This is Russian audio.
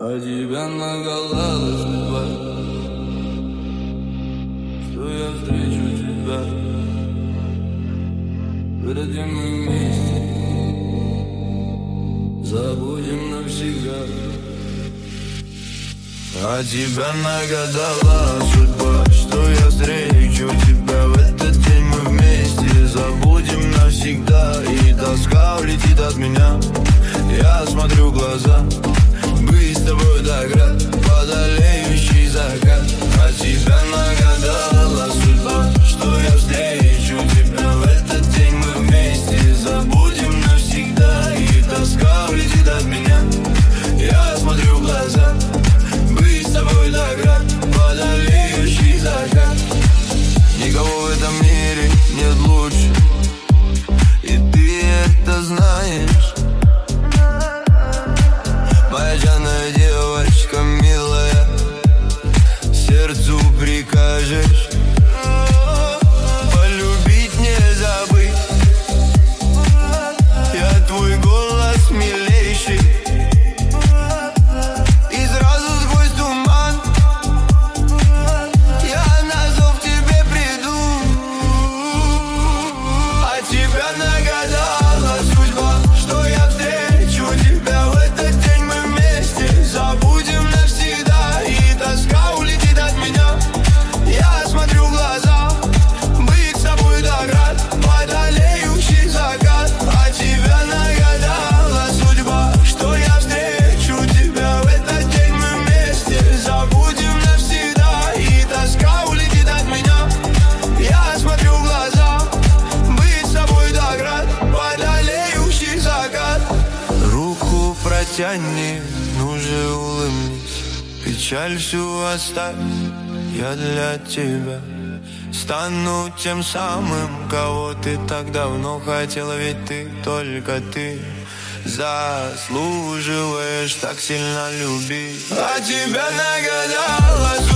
А тебя нагадала судьба, что я встречу тебя. Выродим мы вместе, забудем навсегда. А тебя нагадала судьба, что я встречу тебя. В этот день мы вместе забудем навсегда. И тоска улетит от меня. Я смотрю в глаза, быть с тобой так рад, водолеющий закат. А тебя нагадала судьба, что я встречу тебя. В этот день мы вместе забудем навсегда. И тоска улетит от меня. Я смотрю в глаза, быть с тобой так рад, водолеющий закат. Никого в этом мире нет лучше, и ты это знаешь. Моя жадная девочка милая, сердцу прикажешь полюбить, не забыть. Я твой голос милейший, и сразу сквозь туман я на зов тебе приду. А тебя нагадала судьба, что я встречу тебя. В этот день мы вместе забудем навсегда. И тоска улетит от меня. Я смотрю в глаза, быть с тобой так рад, водолеющий закат. А тебя нагадала судьба, что я встречу тебя. В этот день мы вместе забудем навсегда. И тоска улетит от меня. Я смотрю в глаза, быть с тобой так рад, водолеющий закат. Руку протяни, ну же улыбнись, печаль всю оставь, я для тебя стану тем самым, кого ты так давно хотела. Ведь ты, только ты заслуживаешь так сильно любить. А тебя нагадала